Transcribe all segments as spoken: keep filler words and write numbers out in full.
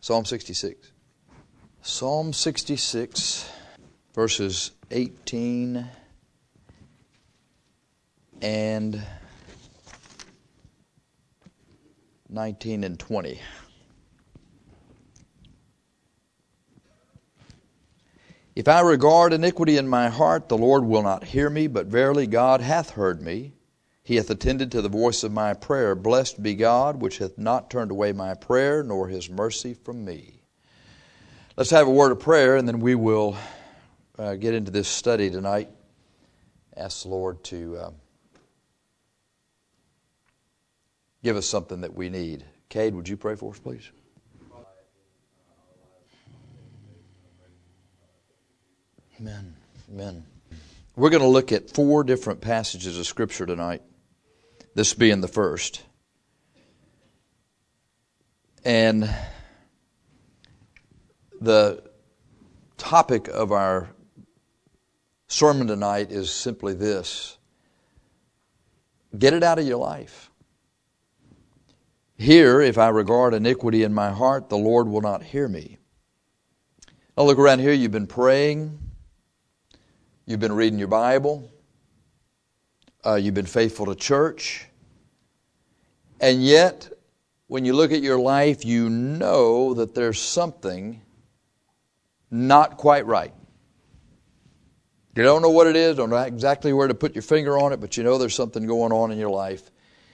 Psalm sixty-six. Psalm sixty-six, verses eighteen and nineteen and twenty. If I regard iniquity in my heart, the Lord will not hear me, but verily God hath heard me. He hath attended to the voice of my prayer. Blessed be God, which hath not turned away my prayer, nor his mercy from me. Let's have a word of prayer, and then we will uh, get into this study tonight. Ask the Lord to uh, give us something that we need. Cade, would you pray for us, please? Amen. Amen. We're going to look at four different passages of Scripture tonight, this being the first. And the topic of our sermon tonight is simply this: get it out of your life. Here, if I regard iniquity in my heart, the Lord will not hear me. Now look around here, you've been praying. You've been reading your Bible. Uh, you've been faithful to church. And yet, when you look at your life, you know that there's something not quite right. You don't know what it is, don't know exactly where to put your finger on it, but you know there's something going on in your life.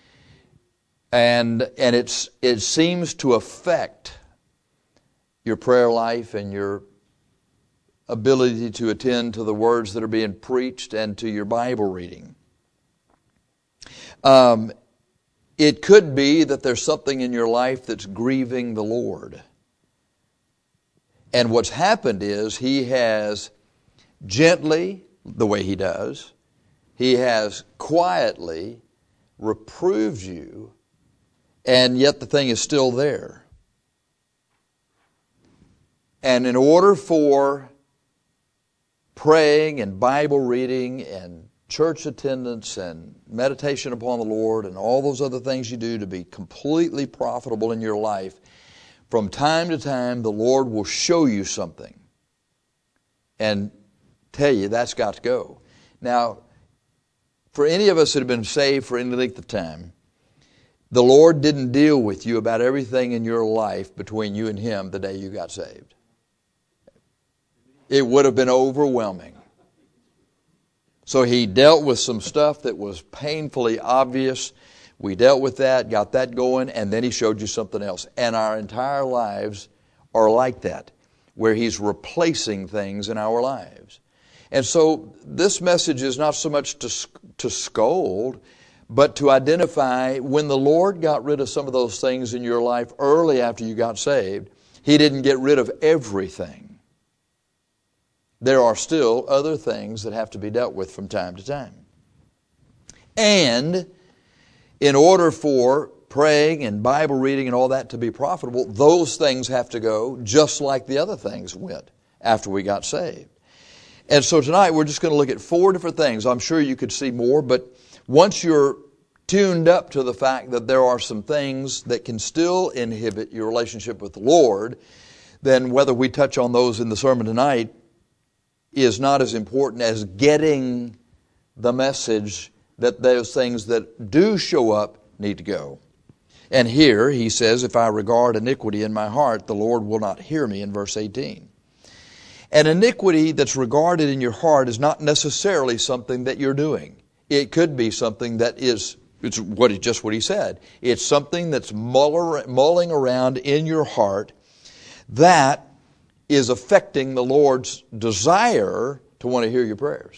And, and it's, it seems to affect your prayer life and your ability to attend to the words that are being preached and to your Bible reading. Um, it could be that there's something in your life that's grieving the Lord. And what's happened is He has gently, the way He does, He has quietly reproved you, and yet the thing is still there. And in order for praying and Bible reading and church attendance and meditation upon the Lord and all those other things you do to be completely profitable in your life, from time to time the Lord will show you something and tell you that's got to go. Now, for any of us that have been saved for any length of time, the Lord didn't deal with you about everything in your life between you and Him the day you got saved. It would have been overwhelming. So He dealt with some stuff that was painfully obvious. We dealt with that, got that going, and then He showed you something else. And our entire lives are like that, where He's replacing things in our lives. And so this message is not so much to, to scold, but to identify when the Lord got rid of some of those things in your life early after you got saved, He didn't get rid of everything. There are still other things that have to be dealt with from time to time. And in order for praying and Bible reading and all that to be profitable, those things have to go just like the other things went after we got saved. And so tonight we're just going to look at four different things. I'm sure you could see more, but once you're tuned up to the fact that there are some things that can still inhibit your relationship with the Lord, then whether we touch on those in the sermon tonight is not as important as getting the message that those things that do show up need to go. And here he says, if I regard iniquity in my heart, the Lord will not hear me, in verse eighteen. And iniquity that's regarded in your heart is not necessarily something that you're doing. It could be something that is, it's what just what he said. It's something that's mulling around in your heart that is affecting the Lord's desire to want to hear your prayers.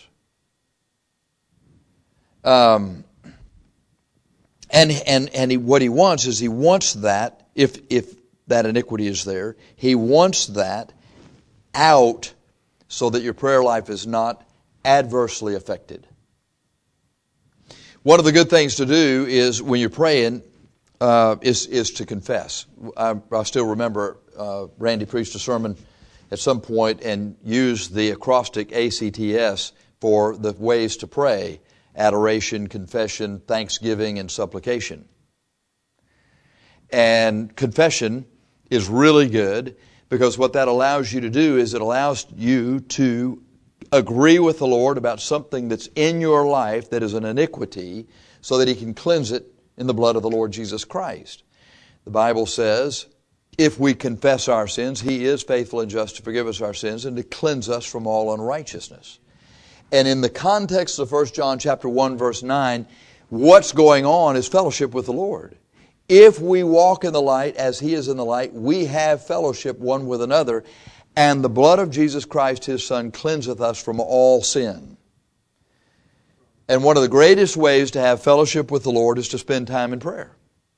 Um, and and and he, what he wants is he wants that, if if that iniquity is there, he wants that out so that your prayer life is not adversely affected. One of the good things to do is when you're praying uh, is is to confess. I, I still remember uh, Randy preached a sermon at some point and used the acrostic A C T S for the ways to pray: adoration, confession, thanksgiving, and supplication. And confession is really good, because what that allows you to do is it allows you to agree with the Lord about something that's in your life that is an iniquity, so that He can cleanse it in the blood of the Lord Jesus Christ. The Bible says, if we confess our sins, He is faithful and just to forgive us our sins and to cleanse us from all unrighteousness. And in the context of First John chapter one, verse nine, what's going on is fellowship with the Lord. If we walk in the light as He is in the light, we have fellowship one with another, and the blood of Jesus Christ, His Son, cleanseth us from all sin. And one of the greatest ways to have fellowship with the Lord is to spend time in prayer.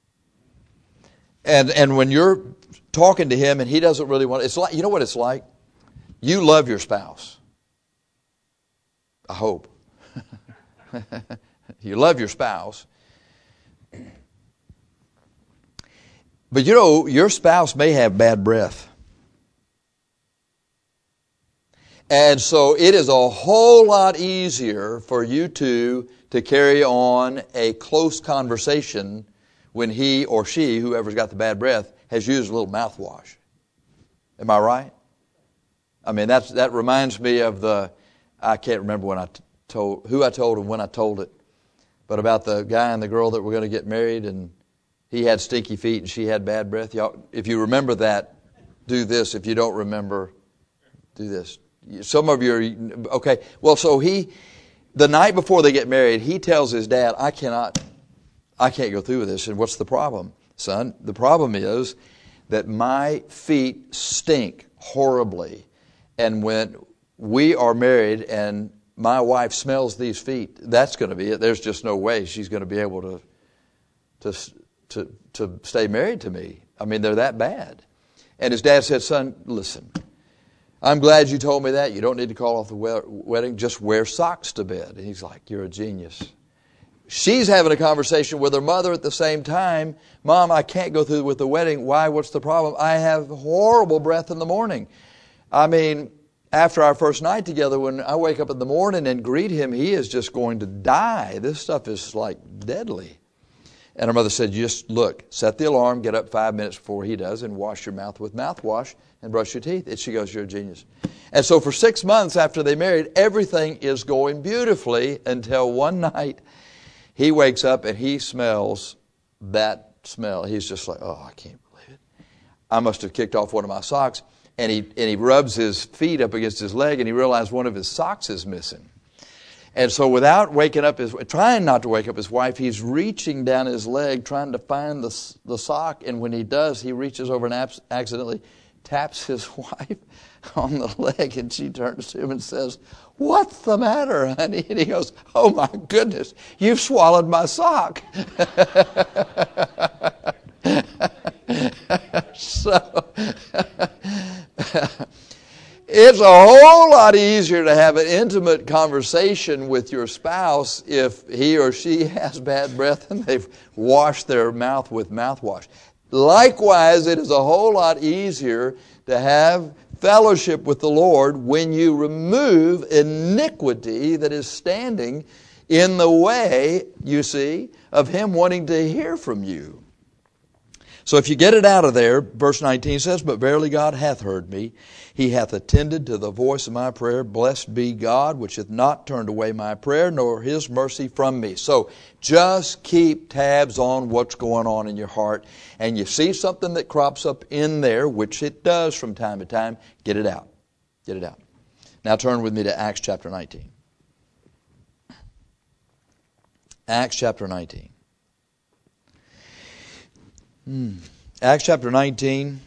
And and when you're talking to Him and He doesn't really want, it's like, you know what it's like? You love your spouse. I hope. You love your spouse. But you know, your spouse may have bad breath. And so it is a whole lot easier for you two to carry on a close conversation when he or she, whoever's got the bad breath, has used a little mouthwash. Am I right? I mean, that's, that reminds me of the, I can't remember when I t- told, who I told and when I told it, but about the guy and the girl that were going to get married, and he had stinky feet and she had bad breath. Y'all, if you remember that, do this. If you don't remember, do this. Some of you are, okay. Well, so he, the night before they get married, he tells his dad, I cannot, I can't go through with this. And what's the problem, son? The problem is that my feet stink horribly. And when we are married and my wife smells these feet, that's going to be it. There's just no way she's going to be able to, to, to, to stay married to me. I mean, they're that bad. And his dad said, son, listen, I'm glad you told me that. You don't need to call off the wedding. Just wear socks to bed. And he's like, you're a genius. She's having a conversation with her mother at the same time. Mom, I can't go through with the wedding. Why? What's the problem? I have horrible breath in the morning. I mean, after our first night together, when I wake up in the morning and greet him, he is just going to die. This stuff is like deadly. And her mother said, just look, set the alarm, get up five minutes before he does, and wash your mouth with mouthwash and brush your teeth. And she goes, you're a genius. And so for six months after they married, everything is going beautifully until one night he wakes up and he smells that smell. He's just like, oh, I can't believe it. I must have kicked off one of my socks. And he, and he rubs his feet up against his leg, and he realized one of his socks is missing. And so without waking up his, trying not to wake up his wife, he's reaching down his leg trying to find the, the sock. And when he does, he reaches over and abs- accidentally taps his wife on the leg. And she turns to him and says, what's the matter, honey? And he goes, oh my goodness, you've swallowed my sock. So it's a whole lot easier to have an intimate conversation with your spouse if he or she has bad breath and they've washed their mouth with mouthwash. Likewise, it is a whole lot easier to have fellowship with the Lord when you remove iniquity that is standing in the way, you see, of Him wanting to hear from you. So if you get it out of there, verse nineteen says, but verily God hath heard me. He hath attended to the voice of my prayer. Blessed be God, which hath not turned away my prayer, nor His mercy from me. So just keep tabs on what's going on in your heart. And you see something that crops up in there, which it does from time to time, get it out. Get it out. Now turn with me to Acts chapter nineteen. Acts chapter nineteen. Hmm. Acts chapter nineteen.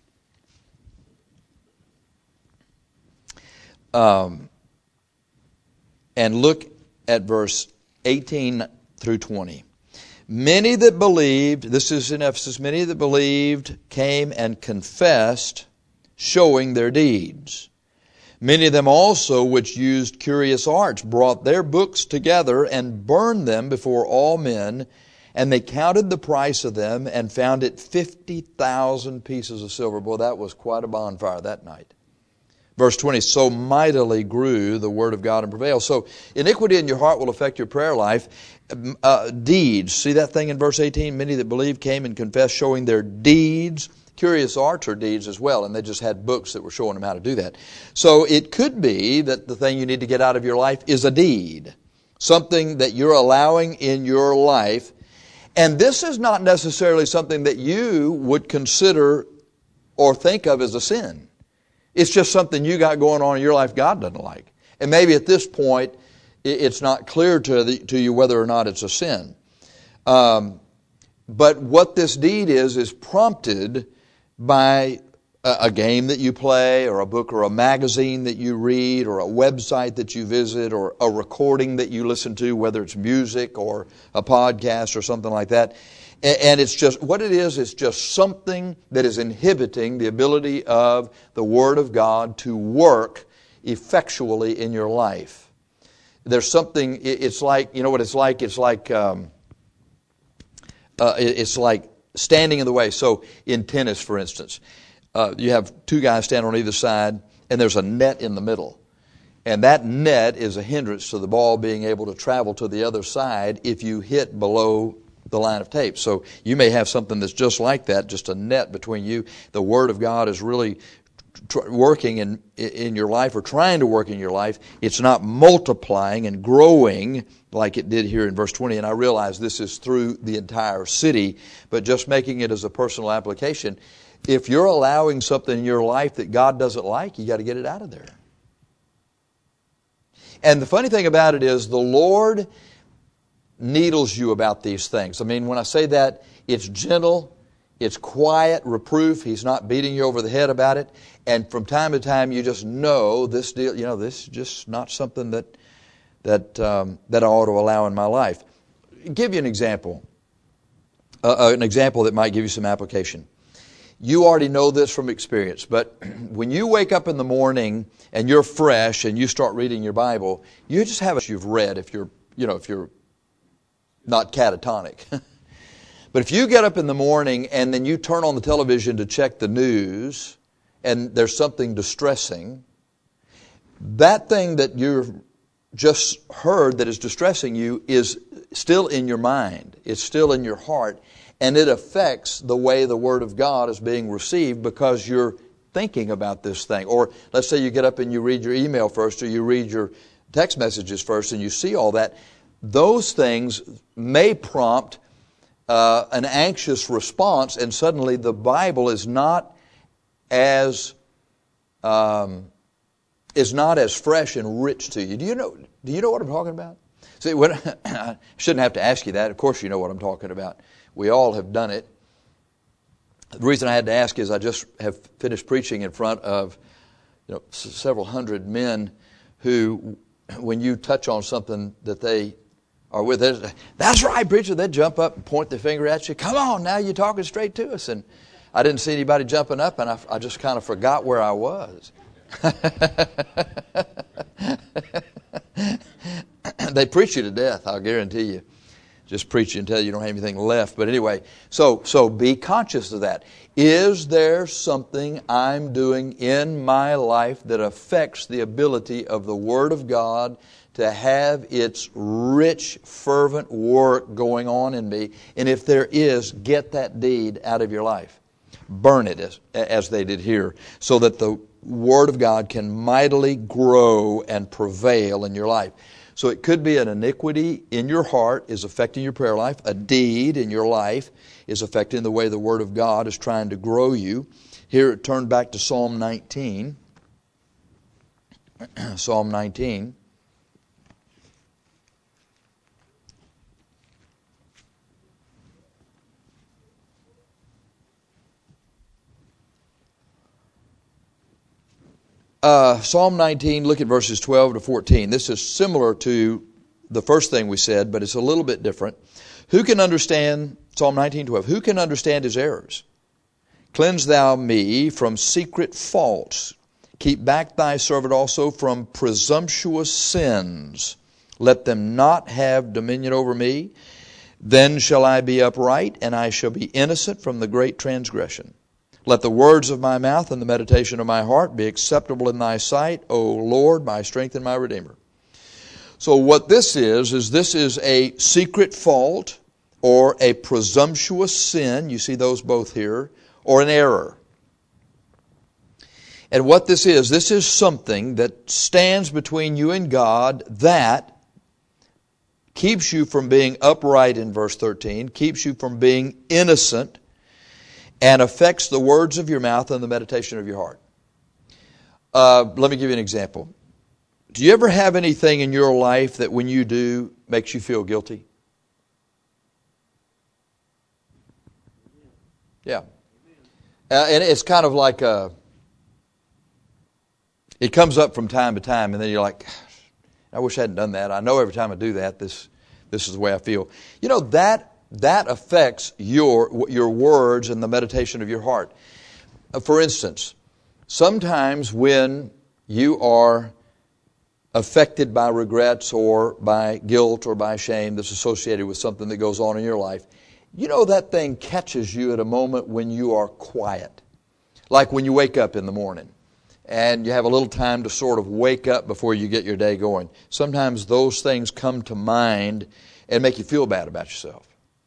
Um, and look at verse eighteen through twenty. Many that believed, this is in Ephesus, many that believed came and confessed, showing their deeds. Many of them also which used curious arts brought their books together and burned them before all men. And they counted the price of them and found it fifty thousand pieces of silver. Boy, that was quite a bonfire that night. Verse twenty, so mightily grew the word of God and prevailed. So iniquity in your heart will affect your prayer life. Uh, deeds, see that thing in verse eighteen? Many that believed came and confessed, showing their deeds curious arts or deeds as well, and they just had books that were showing them how to do that. So it could be that the thing you need to get out of your life is a deed, something that you're allowing in your life. And this is not necessarily something that you would consider or think of as a sin. It's just something you got going on in your life God doesn't like. And maybe at this point, it's not clear to, the, to you whether or not it's a sin. Um, but what this deed is, is prompted by a, a game that you play, or a book or a magazine that you read, or a website that you visit, or a recording that you listen to, whether it's music or a podcast or something like that. And, and it's just, what it is, is just something that is inhibiting the ability of the Word of God to work effectually in your life. There's something, it's like, you know what it's like? It's like, um, uh, it's like standing in the way. So in tennis, for instance, uh, you have two guys standing on either side, and there's a net in the middle. And that net is a hindrance to the ball being able to travel to the other side if you hit below the line of tape. So you may have something that's just like that, just a net between you. The Word of God is really tr- working in in your life, or trying to work in your life. It's not multiplying and growing like it did here in verse twenty. And I realize this is through the entire city, but just making it as a personal application. If you're allowing something in your life that God doesn't like, you got to get it out of there. And the funny thing about it is the Lord needles you about these things. I mean, when I say that, it's gentle, it's quiet reproof. He's not beating you over the head about it. And from time to time, you just know this deal. You know, this is just not something that that um, that I ought to allow in my life. I'll give you an example. Uh, an example that might give you some application. You already know this from experience, but when you wake up in the morning and you're fresh and you start reading your Bible, you just have what you've read if you're, you know, if you're not catatonic. But if you get up in the morning and then you turn on the television to check the news and there's something distressing, that thing that you've just heard that is distressing you is still in your mind. It's still in your heart. And it affects the way the Word of God is being received because you're thinking about this thing. Or let's say you get up and you read your email first, or you read your text messages first, and you see all that. Those things may prompt uh, an anxious response, and suddenly the Bible is not as um, is not as fresh and rich to you. Do you know? Do you know what I'm talking about? See, when, I shouldn't have to ask you that. Of course, you know what I'm talking about. We all have done it. The reason I had to ask is I just have finished preaching in front of, you know, s- several hundred men who, when you touch on something that they are with, that's right, preacher, they jump up and point their finger at you. Come on, now you're talking straight to us. And I didn't see anybody jumping up, and I, I just kind of forgot where I was. They preach you to death, I'll guarantee you. Just preach you until you don't have anything left. But anyway, so so be conscious of that. Is there something I'm doing in my life that affects the ability of the Word of God to have its rich, fervent work going on in me? And if there is, get that deed out of your life. Burn it as, as they did here, so that the Word of God can mightily grow and prevail in your life. So it could be an iniquity in your heart is affecting your prayer life. A deed in your life is affecting the way the Word of God is trying to grow you. Here, turn back to Psalm nineteen. Psalm nineteen. Uh, Psalm nineteen, look at verses twelve to fourteen. This is similar to the first thing we said, but it's a little bit different. Who can understand, Psalm nineteen, twelve, who can understand his errors? Cleanse thou me from secret faults. Keep back thy servant also from presumptuous sins. Let them not have dominion over me. Then shall I be upright, and I shall be innocent from the great transgression. Let the words of my mouth and the meditation of my heart be acceptable in thy sight, O Lord, my strength and my Redeemer. So what this is, is this is a secret fault or a presumptuous sin. You see those both here. or an error. And what this is, this is something that stands between you and God that keeps you from being upright in verse thirteen, keeps you from being innocent, and affects the words of your mouth and the meditation of your heart. Uh, let me give you an example. Do you ever have anything in your life that when you do makes you feel guilty? Yeah. Uh, and it's kind of like a, it comes up from time to time, and then you're like, I wish I hadn't done that. I know every time I do that, this this is the way I feel. You know, that that affects your your words and the meditation of your heart. Uh, for instance, sometimes when you are affected by regrets or by guilt or by shame that's associated with something that goes on in your life, you know that thing catches you at a moment when you are quiet. Like when you wake up in the morning and you have a little time to sort of wake up before you get your day going. Sometimes those things come to mind and make you feel bad about yourself.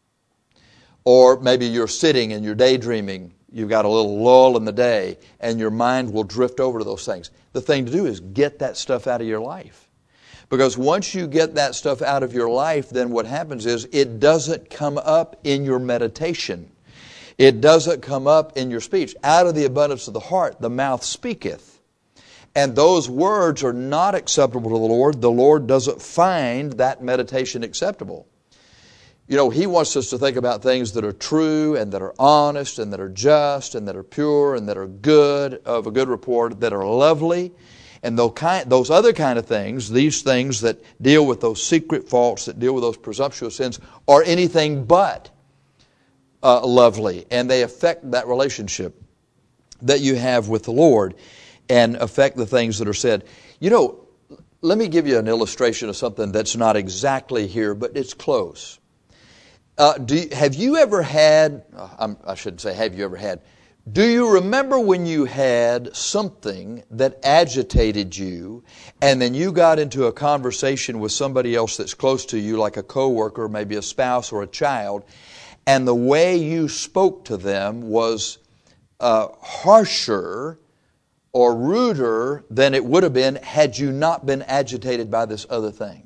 Or maybe you're sitting and you're daydreaming. You've got a little lull in the day and your mind will drift over to those things. The thing to do is get that stuff out of your life. Because once you get that stuff out of your life, then what happens is it doesn't come up in your meditation. It doesn't come up in your speech. Out of the abundance of the heart, the mouth speaketh. And those words are not acceptable to the Lord. The Lord doesn't find that meditation acceptable. You know, He wants us to think about things that are true and that are honest and that are just and that are pure and that are good, of a good report, that are lovely. And those other kind of things, these things that deal with those secret faults, that deal with those presumptuous sins, are anything but uh, lovely. And they affect that relationship that you have with the Lord and affect the things that are said. You know, let me give you an illustration of something that's not exactly here, but it's close. Uh, do you, have you ever had, uh, I shouldn't say have you ever had, do you remember when you had something that agitated you and then you got into a conversation with somebody else that's close to you, like a coworker, maybe a spouse or a child, and the way you spoke to them was uh, harsher or ruder than it would have been had you not been agitated by this other thing?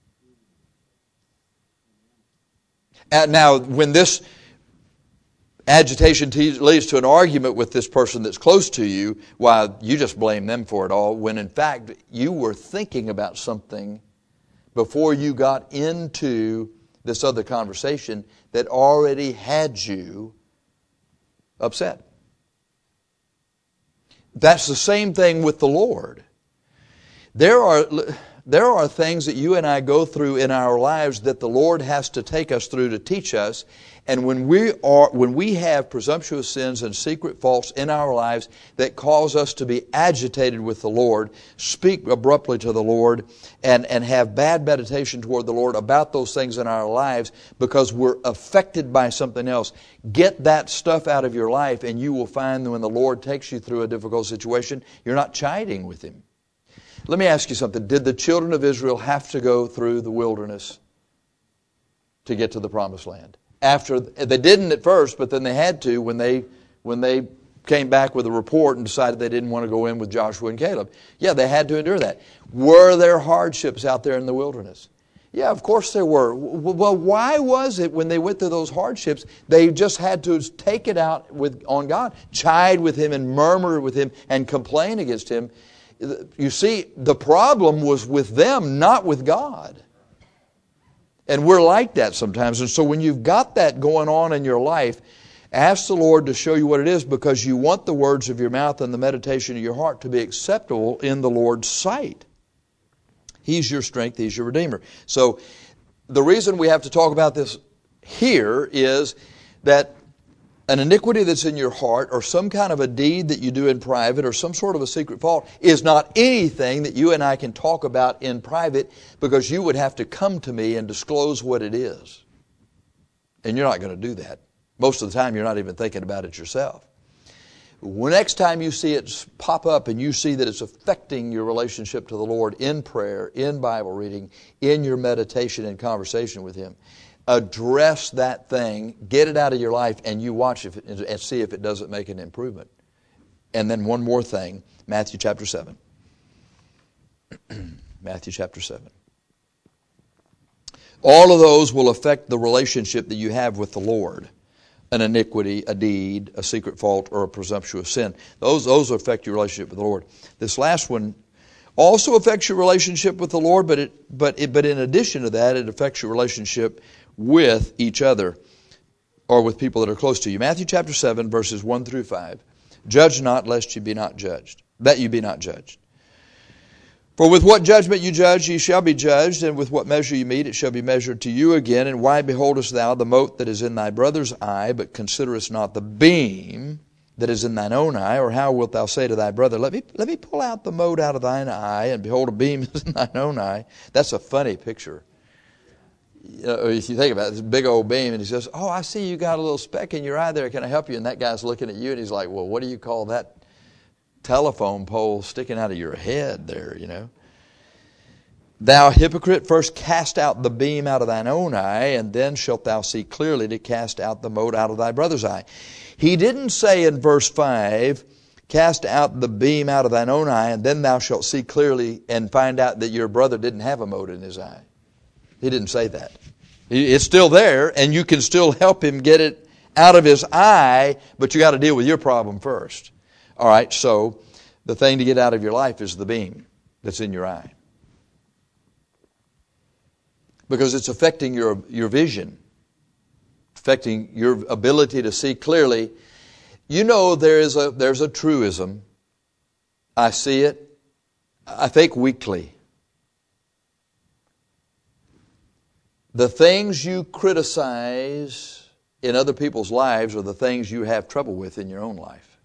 And now, when this agitation te- leads to an argument with this person that's close to you, why, you just blame them for it all, when in fact you were thinking about something before you got into this other conversation that already had you upset. That's the same thing with the Lord. There are... There are things that you and I go through in our lives that the Lord has to take us through to teach us. And when we are, when we have presumptuous sins and secret faults in our lives that cause us to be agitated with the Lord, speak abruptly to the Lord, and, and have bad meditation toward the Lord about those things in our lives because we're affected by something else, get that stuff out of your life and you will find that when the Lord takes you through a difficult situation, you're not chiding with Him. Let me ask you something. Did the children of Israel have to go through the wilderness to get to the promised land? After they didn't at first, but then they had to when they when they came back with a report and decided they didn't want to go in with Joshua and Caleb. Yeah, they had to endure that. Were there hardships out there in the wilderness? Yeah, of course there were. Well, why was it when they went through those hardships, they just had to take it out with on God, chide with Him and murmur with Him and complain against Him? You see, the problem was with them, not with God. And we're like that sometimes. And so when you've got that going on in your life, ask the Lord to show you what it is, because you want the words of your mouth and the meditation of your heart to be acceptable in the Lord's sight. He's your strength. He's your Redeemer. So the reason we have to talk about this here is that an iniquity that's in your heart, or some kind of a deed that you do in private, or some sort of a secret fault, is not anything that you and I can talk about in private, because you would have to come to me and disclose what it is. And you're not going to do that. Most of the time, you're not even thinking about it yourself. When next time you see it pop up and you see that it's affecting your relationship to the Lord in prayer, in Bible reading, in your meditation and conversation with Him, address that thing, get it out of your life, and you watch if it, and see if it doesn't make an improvement. And then one more thing, Matthew chapter seven. Matthew chapter seven. All of those will affect the relationship that you have with the Lord. An iniquity, a deed, a secret fault, or a presumptuous sin. Those, those affect your relationship with the Lord. This last one also affects your relationship with the Lord, but it, but it, but in addition to that, it affects your relationship with each other or with people that are close to you. Matthew chapter seven, verses one through five. Judge not, lest you be not judged. That you be not judged. For with what judgment you judge, ye shall be judged, and with what measure you mete, it shall be measured to you again. And why beholdest thou the mote that is in thy brother's eye, but considerest not the beam that is in thine own eye? Or how wilt thou say to thy brother, Let me let me pull out the mote out of thine eye, and behold, a beam is in thine own eye? That's a funny picture. You know, if you think about it, this big old beam, and he says, oh, I see you got a little speck in your eye there. Can I help you? And that guy's looking at you, and he's like, well, what do you call that telephone pole sticking out of your head there, you know? Thou hypocrite, first cast out the beam out of thine own eye, and then shalt thou see clearly to cast out the mote out of thy brother's eye. He didn't say in verse five, cast out the beam out of thine own eye, and then thou shalt see clearly and find out that your brother didn't have a mote in his eye. He didn't say that. It's still there, and you can still help him get it out of his eye, but you got to deal with your problem first. All right, so the thing to get out of your life is the beam that's in your eye. Because it's affecting your, your vision, affecting your ability to see clearly. You know there is a there's a truism. I see it, I think weekly. The things you criticize in other people's lives are the things you have trouble with in your own life.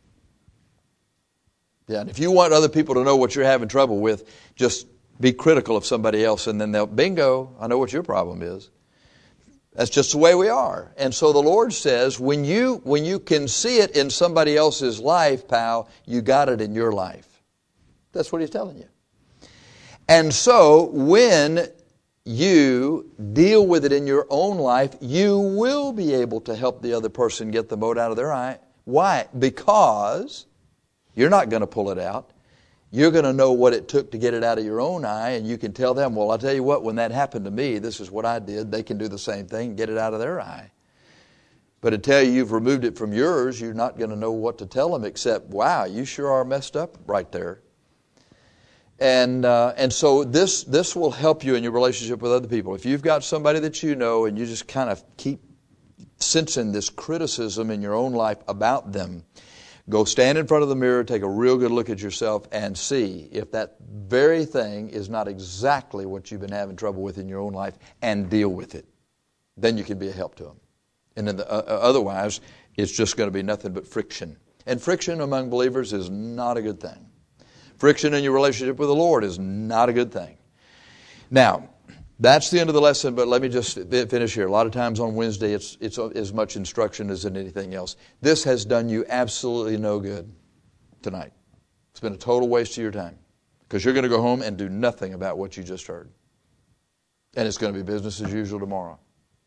Yeah, and if you want other people to know what you're having trouble with, just be critical of somebody else, and then they'll, bingo, I know what your problem is. That's just the way we are. And so the Lord says, when you when you can see it in somebody else's life, pal, you got it in your life. That's what He's telling you. And so when you deal with it in your own life, you will be able to help the other person get the mote out of their eye. Why? Because you're not going to pull it out. You're going to know what it took to get it out of your own eye, and you can tell them, well, I'll tell you what, when that happened to me, this is what I did. They can do the same thing and get it out of their eye. But until you've removed it from yours, you're not going to know what to tell them except, wow, you sure are messed up right there. And uh, and so this this will help you in your relationship with other people. If you've got somebody that you know and you just kind of keep sensing this criticism in your own life about them, go stand in front of the mirror, take a real good look at yourself, and see if that very thing is not exactly what you've been having trouble with in your own life, and deal with it. Then you can be a help to them. And then the, uh, otherwise, it's just going to be nothing but friction. And friction among believers is not a good thing. Friction in your relationship with the Lord is not a good thing. Now, that's the end of the lesson, but let me just finish here. A lot of times on Wednesday, it's, it's as much instruction as in anything else. This has done you absolutely no good tonight. It's been a total waste of your time, because you're going to go home and do nothing about what you just heard. And it's going to be business as usual tomorrow.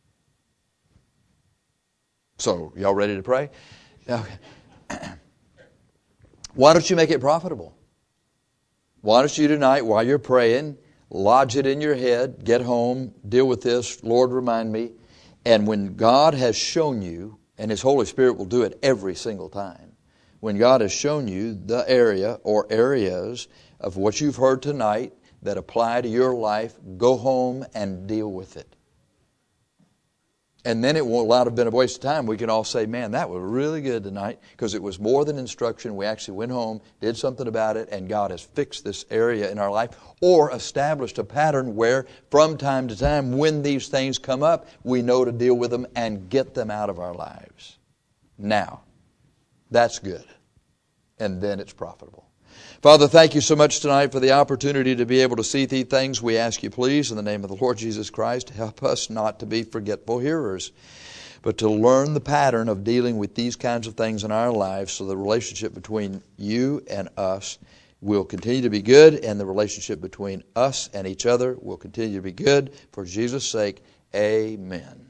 So, y'all ready to pray? Okay. Why don't you make it profitable? Why don't you tonight, while you're praying, lodge it in your head, get home, deal with this, Lord, remind me. And when God has shown you, and His Holy Spirit will do it every single time, when God has shown you the area or areas of what you've heard tonight that apply to your life, go home and deal with it. And then it won't have been a waste of time. We can all say, man, that was really good tonight, because it was more than instruction. We actually went home, did something about it, and God has fixed this area in our life, or established a pattern where from time to time when these things come up, we know to deal with them and get them out of our lives. Now, that's good. And then it's profitable. Father, thank you so much tonight for the opportunity to be able to see these things. We ask you, please, in the name of the Lord Jesus Christ, help us not to be forgetful hearers, but to learn the pattern of dealing with these kinds of things in our lives, so the relationship between you and us will continue to be good, and the relationship between us and each other will continue to be good for Jesus' sake. Amen.